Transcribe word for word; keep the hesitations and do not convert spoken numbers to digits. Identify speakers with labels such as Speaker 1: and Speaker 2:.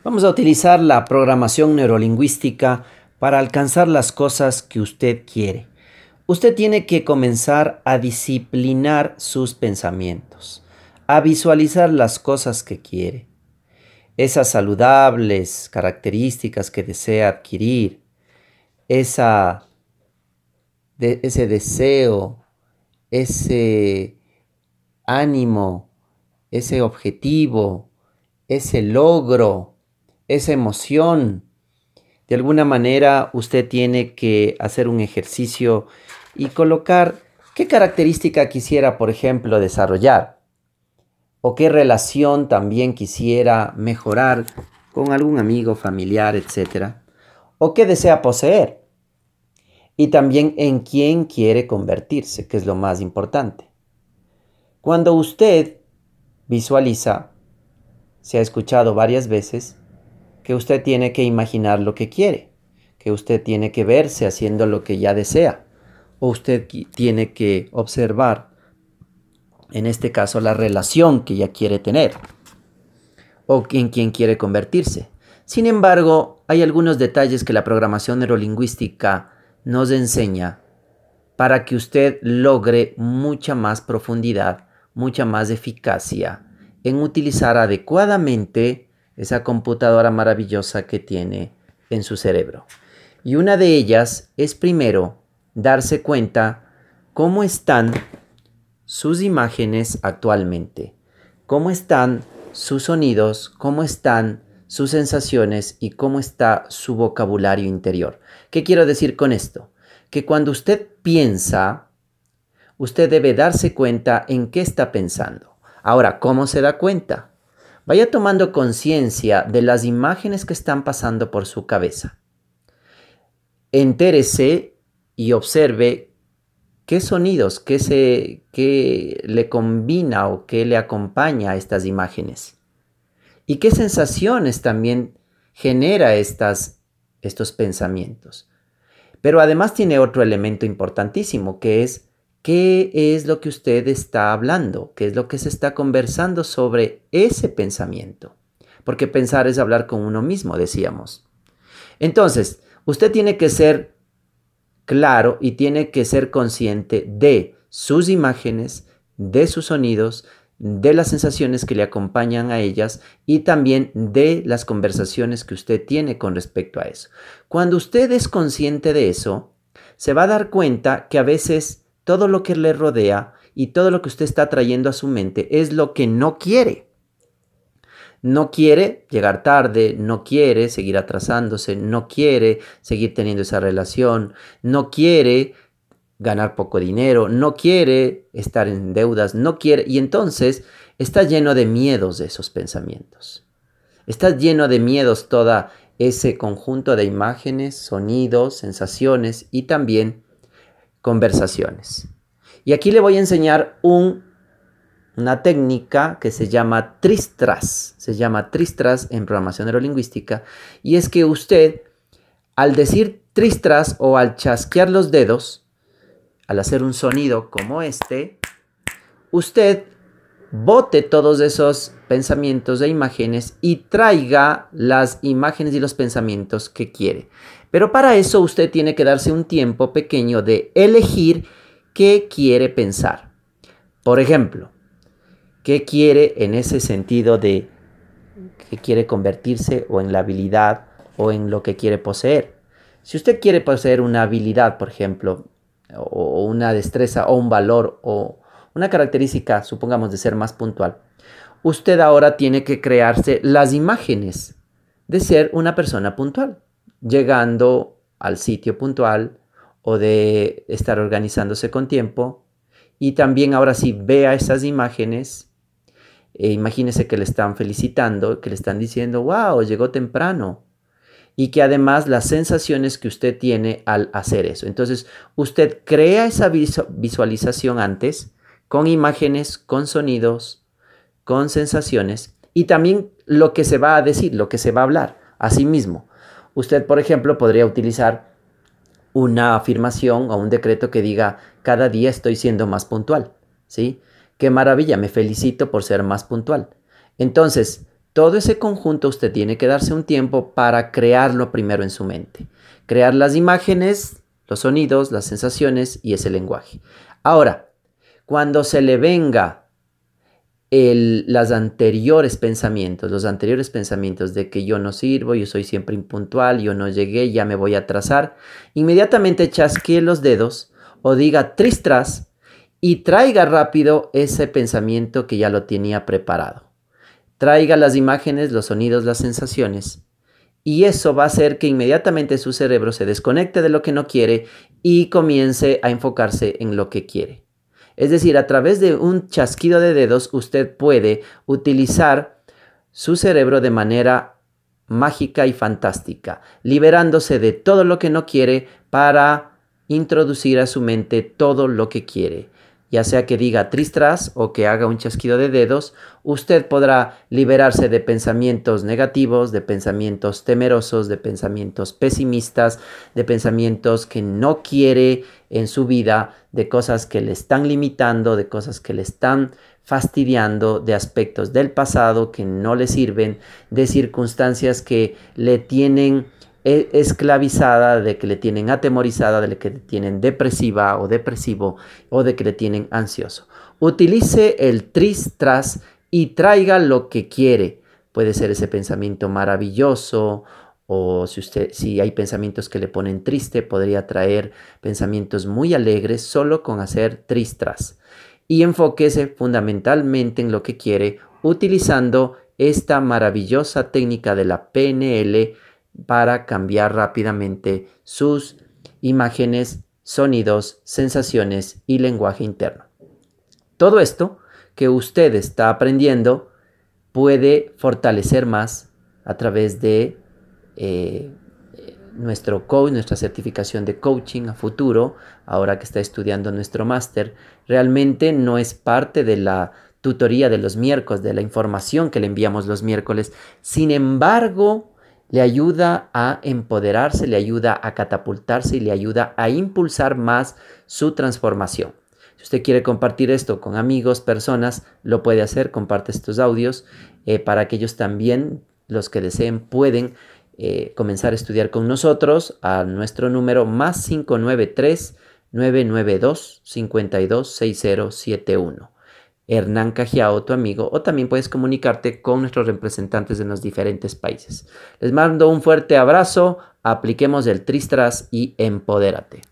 Speaker 1: Vamos a utilizar la programación neurolingüística para alcanzar las cosas que usted quiere. Usted tiene que comenzar a disciplinar sus pensamientos, a visualizar las cosas que quiere, esas saludables características que desea adquirir, esa, de, ese deseo, ese ánimo, ese objetivo, ese logro, esa emoción. De alguna manera usted tiene que hacer un ejercicio y colocar qué característica quisiera, por ejemplo, desarrollar o qué relación también quisiera mejorar con algún amigo, familiar, etcétera, o qué desea poseer y también en quién quiere convertirse, que es lo más importante. Cuando usted visualiza, se ha escuchado varias veces, que usted tiene que imaginar lo que quiere, que usted tiene que verse haciendo lo que ya desea, o usted tiene que observar, en este caso, la relación que ya quiere tener, o en quien quiere convertirse. Sin embargo, hay algunos detalles que la programación neurolingüística nos enseña para que usted logre mucha más profundidad, mucha más eficacia en utilizar adecuadamente esa computadora maravillosa que tiene en su cerebro. Y una de ellas es primero darse cuenta cómo están sus imágenes actualmente, cómo están sus sonidos, cómo están sus sensaciones y cómo está su vocabulario interior. ¿Qué quiero decir con esto? Que cuando usted piensa, usted debe darse cuenta en qué está pensando. Ahora, ¿cómo se da cuenta? Vaya tomando conciencia de las imágenes que están pasando por su cabeza. Entérese y observe qué sonidos, qué, se, qué le combina o qué le acompaña a estas imágenes. Y qué sensaciones también genera estas, estos pensamientos. Pero además tiene otro elemento importantísimo, que es qué es lo que usted está hablando, qué es lo que se está conversando sobre ese pensamiento. Porque pensar es hablar con uno mismo, decíamos. Entonces, usted tiene que ser claro y tiene que ser consciente de sus imágenes, de sus sonidos, de las sensaciones que le acompañan a ellas y también de las conversaciones que usted tiene con respecto a eso. Cuando usted es consciente de eso, se va a dar cuenta que a veces todo lo que le rodea y todo lo que usted está trayendo a su mente es lo que no quiere. No quiere llegar tarde, no quiere seguir atrasándose, no quiere seguir teniendo esa relación, no quiere ganar poco dinero, no quiere estar en deudas, no quiere, y entonces está lleno de miedos de esos pensamientos. Está lleno de miedos todo ese conjunto de imágenes, sonidos, sensaciones y también conversaciones. Y aquí le voy a enseñar un, una técnica que se llama Tristras, se llama Tristras en programación neurolingüística, y es que usted, al decir Tristras o al chasquear los dedos, al hacer un sonido como este, usted bote todos esos pensamientos e imágenes y traiga las imágenes y los pensamientos que quiere. Pero para eso usted tiene que darse un tiempo pequeño de elegir qué quiere pensar. Por ejemplo, qué quiere en ese sentido de que quiere convertirse o en la habilidad o en lo que quiere poseer. Si usted quiere poseer una habilidad, por ejemplo, o una destreza o un valor o una característica, supongamos, de ser más puntual, usted ahora tiene que crearse las imágenes de ser una persona puntual, llegando al sitio puntual o de estar organizándose con tiempo. Y también ahora sí vea esas imágenes, e imagínese que le están felicitando, que le están diciendo, wow, llegó temprano. Y que además las sensaciones que usted tiene al hacer eso. Entonces, usted crea esa visualización antes con imágenes, con sonidos, con sensaciones y también lo que se va a decir, lo que se va a hablar. Asimismo, usted, por ejemplo, podría utilizar una afirmación o un decreto que diga, cada día estoy siendo más puntual, ¿sí? ¡Qué maravilla! Me felicito por ser más puntual. Entonces, Todo ese conjunto usted tiene que darse un tiempo para crearlo primero en su mente. Crear las imágenes, los sonidos, las sensaciones y ese lenguaje. Ahora, cuando se le venga el, los anteriores pensamientos, los anteriores pensamientos de que yo no sirvo, yo soy siempre impuntual, yo no llegué, ya me voy a atrasar, inmediatamente chasquee los dedos o diga tristras y traiga rápido ese pensamiento que ya lo tenía preparado. Traiga las imágenes, los sonidos, las sensaciones. Y eso va a hacer que inmediatamente su cerebro se desconecte de lo que no quiere y comience a enfocarse en lo que quiere. Es decir, a través de un chasquido de dedos, usted puede utilizar su cerebro de manera mágica y fantástica, liberándose de todo lo que no quiere para introducir a su mente todo lo que quiere. Ya sea que diga tristras o que haga un chasquido de dedos, usted podrá liberarse de pensamientos negativos, de pensamientos temerosos, de pensamientos pesimistas, de pensamientos que no quiere en su vida, de cosas que le están limitando, de cosas que le están fastidiando, de aspectos del pasado que no le sirven, de circunstancias que le tienen esclavizada, de que le tienen atemorizada, de que le tienen depresiva o depresivo o de que le tienen ansioso. Utilice el tris tras y traiga lo que quiere. Puede ser ese pensamiento maravilloso o si, usted, si hay pensamientos que le ponen triste, podría traer pensamientos muy alegres solo con hacer tris tras. Y enfóquese fundamentalmente en lo que quiere utilizando esta maravillosa técnica de la P N L para cambiar rápidamente sus imágenes, sonidos, sensaciones y lenguaje interno. Todo esto que usted está aprendiendo puede fortalecer más a través de eh, nuestro coach, nuestra certificación de coaching a futuro, ahora que está estudiando nuestro máster. Realmente no es parte de la tutoría de los miércoles, de la información que le enviamos los miércoles. Sin embargo, le ayuda a empoderarse, le ayuda a catapultarse y le ayuda a impulsar más su transformación. Si usted quiere compartir esto con amigos, personas, lo puede hacer. Comparte estos audios eh, para que ellos también, los que deseen, pueden eh, comenzar a estudiar con nosotros a nuestro número más cinco nueve tres, nueve nueve dos, cinco dos seis cero siete uno. Hernán Cajiao, tu amigo, o también puedes comunicarte con nuestros representantes de los diferentes países. Les mando un fuerte abrazo, apliquemos el Tristras y empodérate.